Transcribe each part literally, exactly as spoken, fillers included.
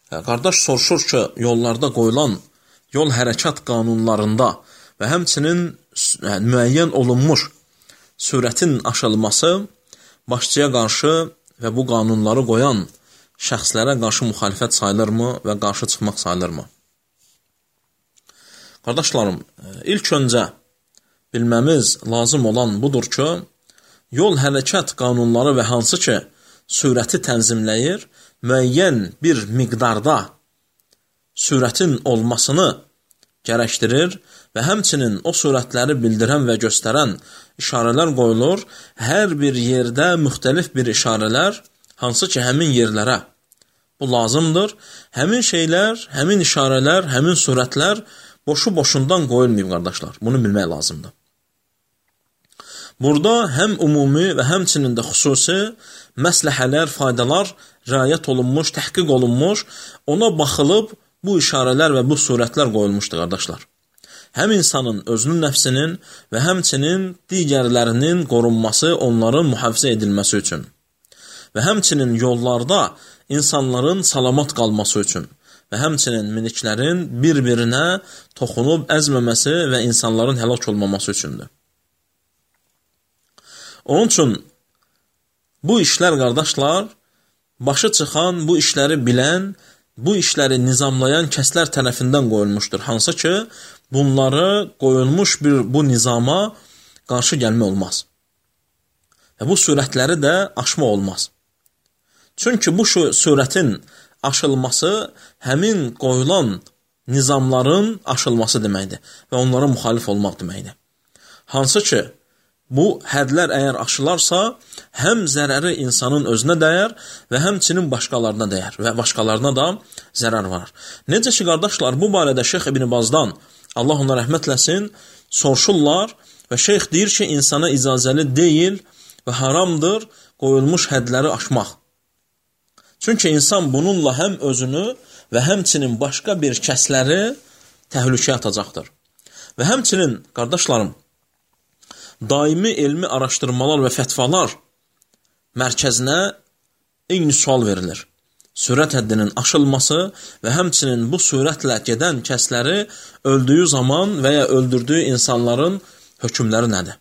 Qardaş soruşur ki, yollarda qoyulan yol hərəkat qanunlarında və həmçinin müəyyən olunmuş sürətin aşılması başçıya qarşı və bu qanunları qoyan şəxslərə qarşı müxalifət sayılırmı və qarşı çıxmaq sayılırmı? Qardaşlarım, ilk öncə bilməmiz lazım olan budur ki, yol hərəkat qanunları və hansı ki, sürəti tənzimləyir, müəyyən bir miqdarda sürətin olmasını gərəkdirir və həmçinin o sürətləri bildirən və göstərən işarələr qoyulur. Hər bir yerdə müxtəlif bir işarələr, hansı ki, həmin yerlərə bu lazımdır. Həmin şeylər, həmin işarələr, həmin sürətlər boşu-boşundan qoyulmayıb, qardaşlar. Bunu bilmək lazımdır. Burada həm ümumi və həmçinin də xüsusi məsləhələr, faydalar riayət olunmuş, təhqiq olunmuş, ona baxılıb bu işarələr və bu surətlər qoyulmuşdur, qardaşlar. Həm insanın özünün nəfsinin və həmçinin digərlərinin qorunması, onların mühafizə edilməsi üçün və həmçinin yollarda insanların salamat qalması üçün və həmçinin miniklərin bir-birinə toxunub əzməməsi və insanların həlak olmaması üçündür. Onun üçün bu işlər, qardaşlar, başı çıxan, bu işləri bilən, bu işləri nizamlayan kəslər tərəfindən qoyulmuşdur. Hansı ki, bunları qoyulmuş bir bu nizama qarşı gəlmə olmaz. Və bu sürətləri də aşma olmaz. Çünki bu sürətin aşılması həmin qoyulan nizamların aşılması deməkdir və onlara müxalif olmaq deməkdir. Hansı ki, bu hədlər əgər aşılarsa, həm zərəri insanın özünə dəyər və həmçinin başqalarına dəyər və başqalarına da zərər var. Necə ki, qardaşlar, bu barədə Şeyx İbn Bazdan, Allah ona rəhmət eləsin, soruşurlar və şeyx deyir ki, insana icazəli deyil və haramdır qoyulmuş hədləri aşmaq. Çünki insan bununla həm özünü və həmçinin başqa bir kəsləri təhlükəyə atacaqdır. Və həmçinin, qardaşlarım, daimi elmi araşdırmalar və fətvalar mərkəzinə eyni sual verilir. Sürət həddinin aşılması və həmçinin bu sürətlə gedən kəsləri öldüyü zaman və ya öldürdüyü insanların hökmləri nədir?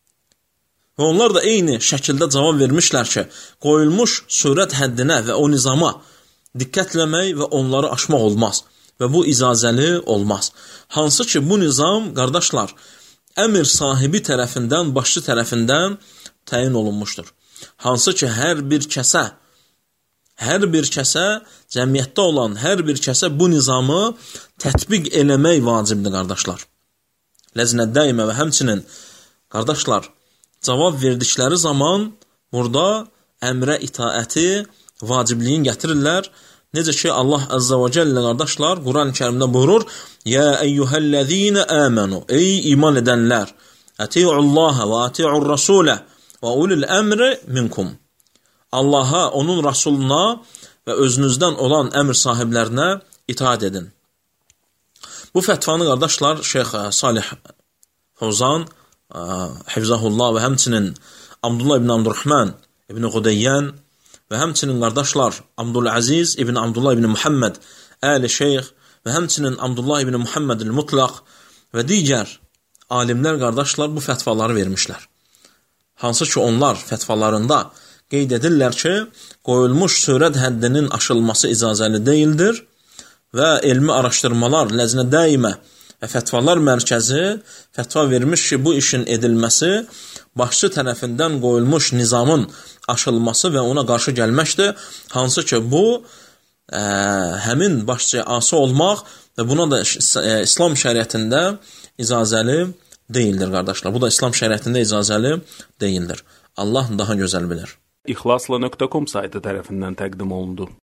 Və onlar da eyni şəkildə cavab vermişlər ki, qoyulmuş sürət həddinə və o nizama diqqətləmək və onları aşmaq olmaz və bu icazəli olmaz. Hansı ki, bu nizam, qardaşlar, əmr sahibi tərəfindən, başçı tərəfindən təyin olunmuşdur. Hansı ki, hər bir kəsə, hər bir kəsə, cəmiyyətdə olan hər bir kəsə bu nizamı tətbiq eləmək vacibdir, qardaşlar. Ləznət dəymə və həmçinin, qardaşlar, cavab verdikləri zaman burada əmrə itaəti, vacibliyin gətirirlər. Necə ki, Allah Əzzə və Cəllə, qardaşlar, Quran-ı Kərimdə buyurur, Yə əyyuhəl-ləzīnə əmənu, ey iman edənlər, əti'ullaha və əti'ur rasulə və ulil əmri minkum. Allaha, onun Rasuluna və özünüzdən olan əmr sahiblərinə itaat edin. Bu fətvanı, qardaşlar, Şeyx Salih Fəvzan, Hifzahullah və həmçinin Abdullah ibn Abdurrahman ibn Qudeyyən və həmçinin, qardaşlar, Abdüləziz ibn Abdullah ibn Muhammed Əli Şeyx və həmçinin Abdullah ibn Muhammed el-Mutlaq və digər alimlər, qardaşlar, bu fətvaları vermişlər. Hansı ki, onlar fətvalarında qeyd edirlər ki, qoyulmuş sürət həddinin aşılması icazəli deyildir və elmi araşdırmalar, ləznə dəymə və fətvalar mərkəzi fətva vermiş ki, bu işin edilməsi başçı tərəfindən qoyulmuş nizamın aşılması və ona qarşı gəlməkdir. Hansı ki, bu ə, həmin başçıya asi olmaq və buna da ə, İslam şəriətində icazəli deyildir, qardaşlar. Bu da İslam şəriətində icazəli deyildir. Allah daha gözəl bilir. İxlasla nöqtə com saytı tərəfindən təqdim olundu.